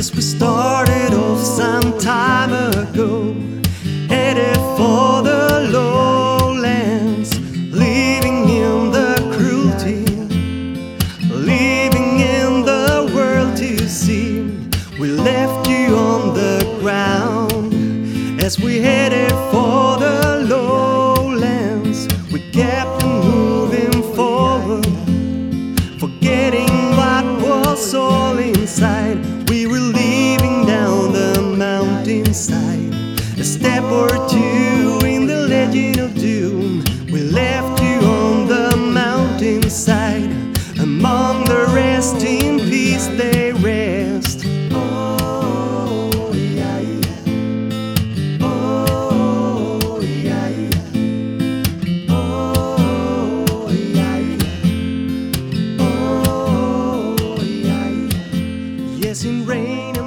Yes, we started off some time ago, headed for the lowlands, living in the cruelty, living in the world to see. We left you on the ground as we headed for the lowlands. We kept moving forward, forgetting what was all inside. We were leaving down the mountainside, a step or two in the legend of doom. We left you on the mountainside, among the rest in peace they rest. Oh, yeah, yeah. Oh, yeah, yeah. Oh, yeah, yeah. Oh, yeah, yeah. Yes, in rain